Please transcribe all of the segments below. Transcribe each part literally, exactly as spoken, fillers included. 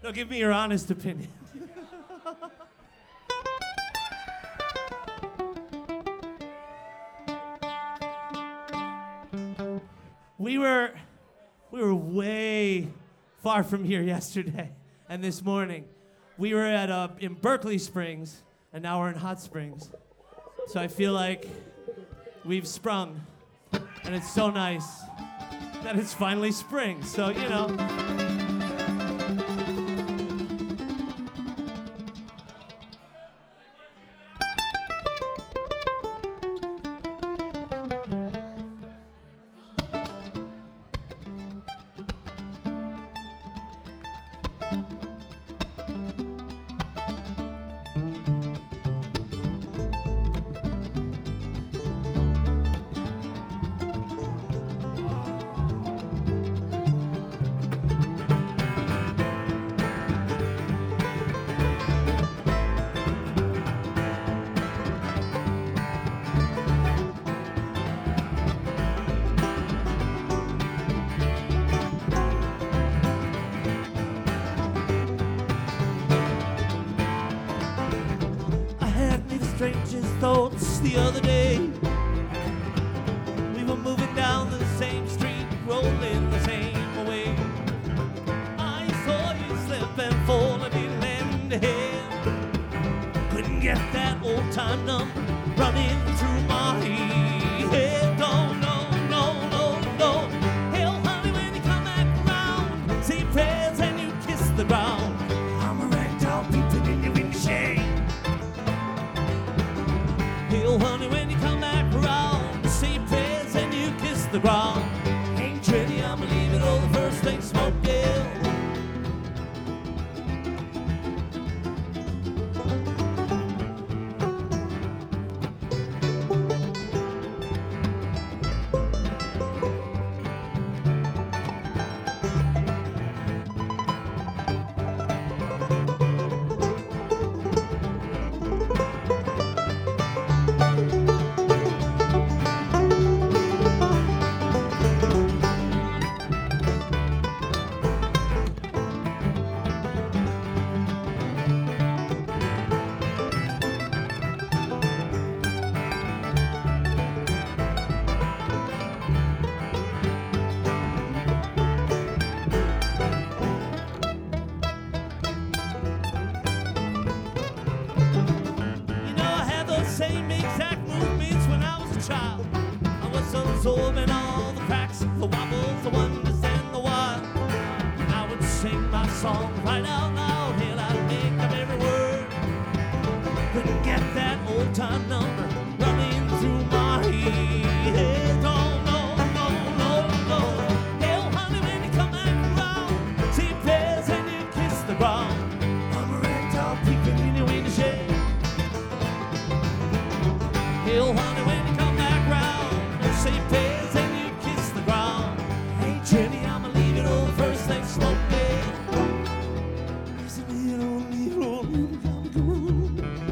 No, give me your honest opinion. we were, we were way far from here yesterday and this morning. We were at uh, in Berkeley Springs, and now we're in Hot Springs. So I feel like we've sprung, and it's so nice that it's finally spring. So, you know. Strangest thoughts the other day. We were moving down the same street, rolling the same way. I saw you slip and fall and you landed ahead. Couldn't get that old time number running through my head. No, no, no, no, no. Hell, honey, when you come back around, say prayers and you kiss the ground. I'm a ragdoll peeping in your window shade. Hell, honey, when you come back around, say prayers and you kiss the ground. Ain't ready, I'ma leave it all the first thing smoke, yeah. Same exact movements when I was a child. I was absorbing all the cracks, the wobbles, the wonders, and the wild. I would sing my song right out loud, and I'd make up every word. Couldn't get that old time number running through my head. Oh, no, no, no, no. Hell, honey, when you come back around, say prayers and you kiss the ground. I'm a ragdoll peeping in your window shade. Hell, honey, when you come back round, say prayers and you kiss the ground. Hey, Jenny, I'ma leave it all the first thing smoke, yeah. Listen, leave it all, leave it all, leave it all, come on.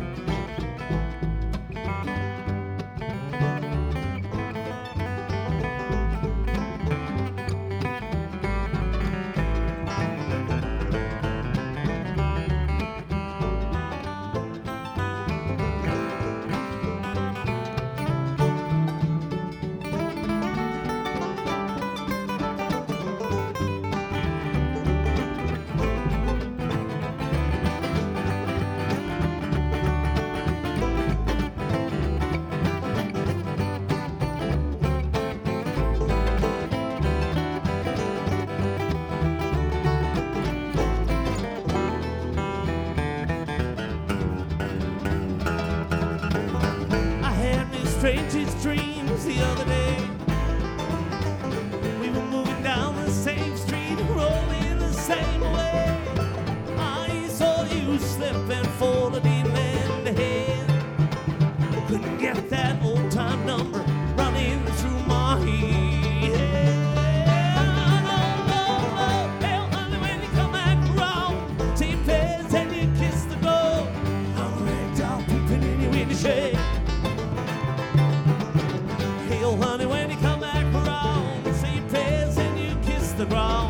Strangest dreams the other day. We were moving down the same street, rolling the same way. I saw you slip and fall and you land ahead. Couldn't get that old time number running through my head. No, no, no. Hell, honey, when you come back around, say prayers and you kiss the ground. I'm a ragdoll peeping in your window shade. Hell, honey, when you come back around, say prayers and you kiss the ground.